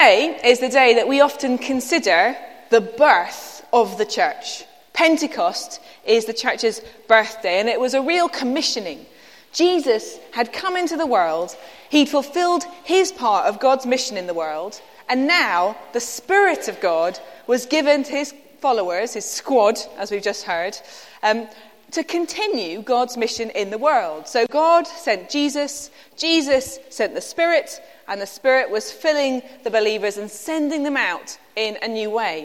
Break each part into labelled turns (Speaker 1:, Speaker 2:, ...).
Speaker 1: Today is the day that we often consider the birth of the church. Pentecost is the church's birthday, and it was a real commissioning. Jesus had come into the world, he'd fulfilled his part of God's mission in the world, and now the Spirit of God was given to his followers, his squad, as we've just heard, to continue God's mission in the world. So God sent Jesus, Jesus sent the Spirit, and the Spirit was filling the believers and sending them out in a new way.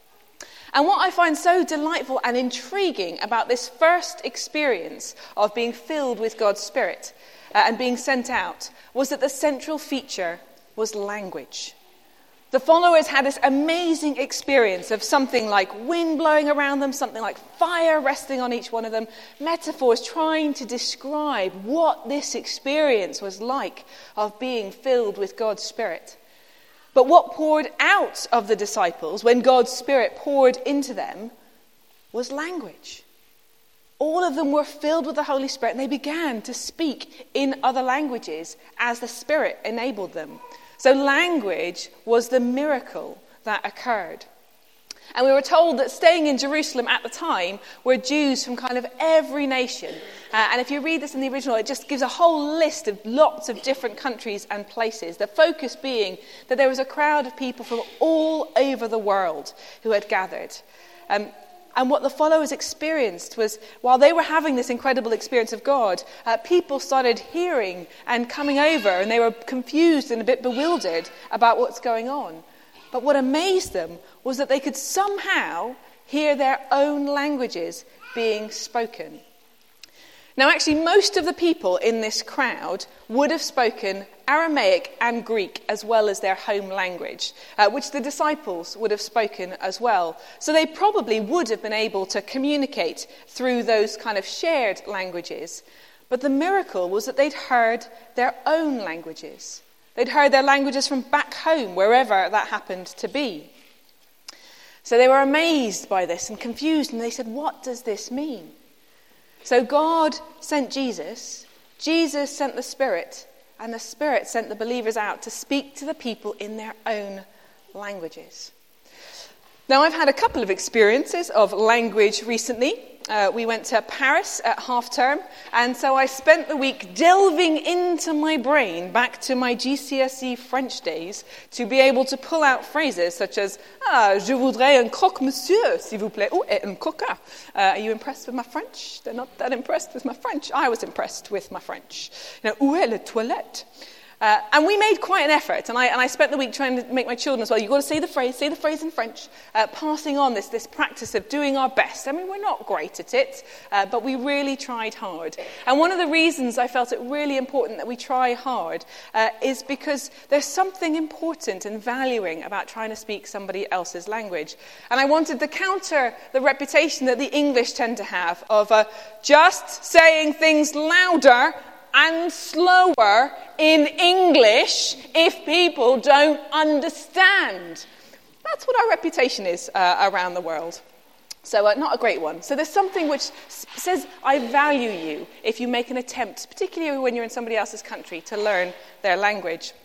Speaker 1: And what I find so delightful and intriguing about this first experience of being filled with God's Spirit and being sent out was that the central feature was language. The followers had this amazing experience of something like wind blowing around them, something like fire resting on each one of them, metaphors trying to describe what this experience was like of being filled with God's Spirit. But what poured out of the disciples when God's Spirit poured into them was language. All of them were filled with the Holy Spirit, and they began to speak in other languages as the Spirit enabled them. So language was the miracle that occurred. And we were told that staying in Jerusalem at the time were Jews from kind of every nation. And if you read this in the original, it just gives a whole list of lots of different countries and places. The focus being that there was a crowd of people from all over the world who had gathered. And what the followers experienced was, while they were having this incredible experience of God, people started hearing and coming over, and they were confused and a bit bewildered about what's going on. But what amazed them was that they could somehow hear their own languages being spoken. Now, actually, most of the people in this crowd would have spoken Aramaic and Greek as well as their home language, which the disciples would have spoken as well. So they probably would have been able to communicate through those kind of shared languages. But the miracle was that they'd heard their own languages. They'd heard their languages from back home, wherever that happened to be. So they were amazed by this and confused, and they said, "What does this mean?" So God sent Jesus, Jesus sent the Spirit, and the Spirit sent the believers out to speak to the people in their own languages. Now, I've had a couple of experiences of language recently. We went to Paris at half-term, and so I spent the week delving into my brain back to my GCSE French days to be able to pull out phrases such as, je voudrais un croque-monsieur, s'il vous plaît, ou un coca. Are you impressed with my French? They're not that impressed with my French. I was impressed with my French. Où est la toilette? And we made quite an effort, and I spent the week trying to make my children as well. You've got to say the phrase in French, passing on this practice of doing our best. I mean, we're not great at it, but we really tried hard. And one of the reasons I felt it really important that we try hard is because there's something important and valuing about trying to speak somebody else's language. And I wanted to counter the reputation that the English tend to have of just saying things louder and slower in English if people don't understand. That's what our reputation is around the world. So not a great one. So there's something which says, I value you if you make an attempt, particularly when you're in somebody else's country, to learn their language.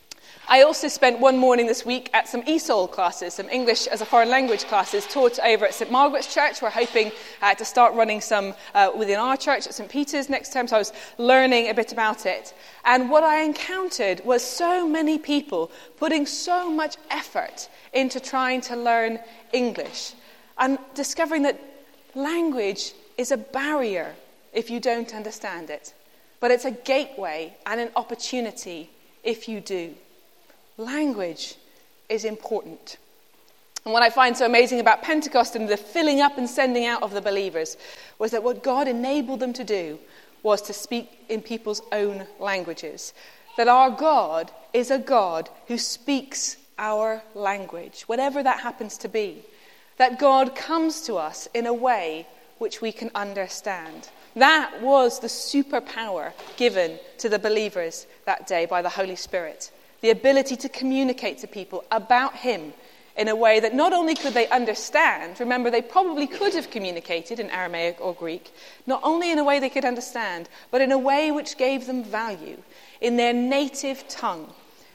Speaker 1: I also spent one morning this week at some ESOL classes, some English as a foreign language classes taught over at St Margaret's Church. We're hoping to start running some within our church at St Peter's next term, so I was learning a bit about it. And what I encountered was so many people putting so much effort into trying to learn English and discovering that language is a barrier if you don't understand it, but it's a gateway and an opportunity if you do. Language is important. And what I find so amazing about Pentecost and the filling up and sending out of the believers was that what God enabled them to do was to speak in people's own languages. That our God is a God who speaks our language, whatever that happens to be. That God comes to us in a way which we can understand. That was the superpower given to the believers that day by the Holy Spirit. The ability to communicate to people about him in a way that not only could they understand, remember they probably could have communicated in Aramaic or Greek, not only in a way they could understand, but in a way which gave them value in their native tongue.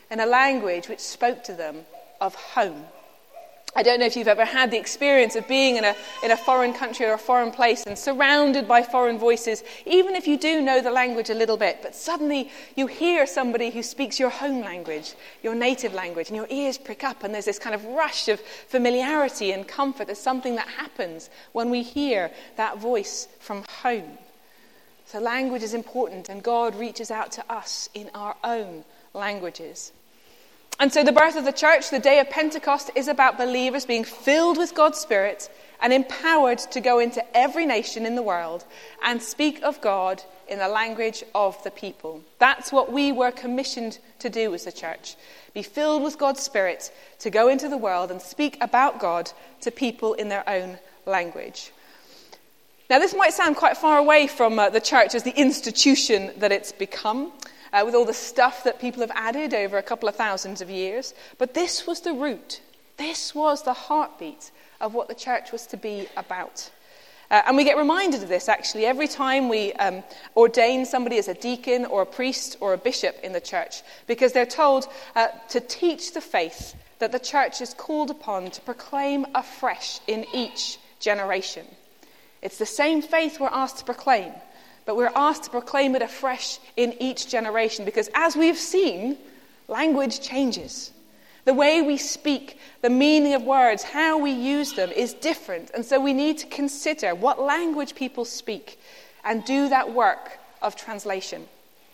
Speaker 1: in a language which spoke to them of home. I don't know if you've ever had the experience of being in a foreign country or a foreign place and surrounded by foreign voices, even if you do know the language a little bit, but suddenly you hear somebody who speaks your home language, your native language, and your ears prick up and there's this kind of rush of familiarity and comfort. There's something that happens when we hear that voice from home. So language is important, and God reaches out to us in our own languages. And so the birth of the church, the day of Pentecost, is about believers being filled with God's Spirit and empowered to go into every nation in the world and speak of God in the language of the people. That's what we were commissioned to do as the church. Be filled with God's Spirit to go into the world and speak about God to people in their own language. Now, this might sound quite far away from the church as the institution that it's become, with all the stuff that people have added over a couple of thousands of years. But this was the root. This was the heartbeat of what the church was to be about. And we get reminded of this, actually, every time we ordain somebody as a deacon or a priest or a bishop in the church, because they're told to teach the faith that the church is called upon to proclaim afresh in each generation. It's the same faith we're asked to proclaim, but we're asked to proclaim it afresh in each generation, because as we've seen, language changes. The way we speak, the meaning of words, how we use them is different. And so we need to consider what language people speak and do that work of translation.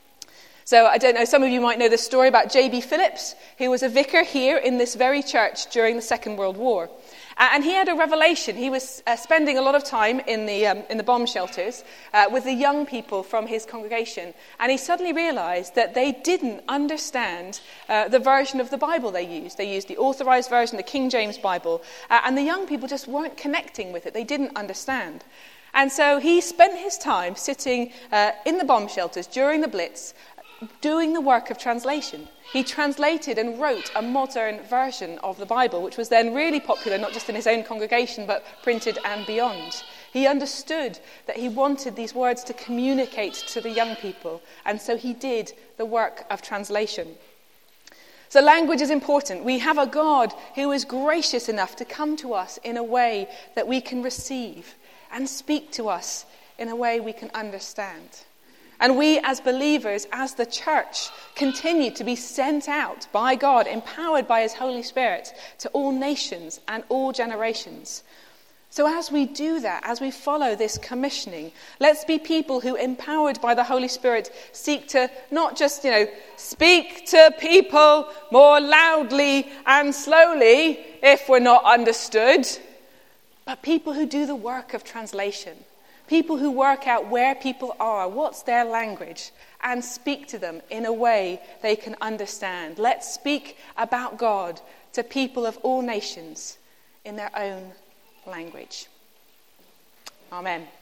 Speaker 1: So I don't know, some of you might know this story about J.B. Phillips, who was a vicar here in this very church during the Second World War. And he had a revelation. He was spending a lot of time in the bomb shelters with the young people from his congregation. And he suddenly realized that they didn't understand the version of the Bible they used. They used the authorized version, the King James Bible. And the young people just weren't connecting with it. They didn't understand. And so he spent his time sitting in the bomb shelters during the Blitz, doing the work of translation. He translated and wrote a modern version of the Bible, which was then really popular, not just in his own congregation, but printed and beyond. He understood that he wanted these words to communicate to the young people, and so he did the work of translation. So language is important. We have a God who is gracious enough to come to us in a way that we can receive and speak to us in a way we can understand. And we as believers, as the church, continue to be sent out by God, empowered by his Holy Spirit, to all nations and all generations. So as we do that, as we follow this commissioning, let's be people who, empowered by the Holy Spirit, seek to not just, speak to people more loudly and slowly if we're not understood, but people who do the work of translation. People who work out where people are, what's their language, and speak to them in a way they can understand. Let's speak about God to people of all nations in their own language. Amen.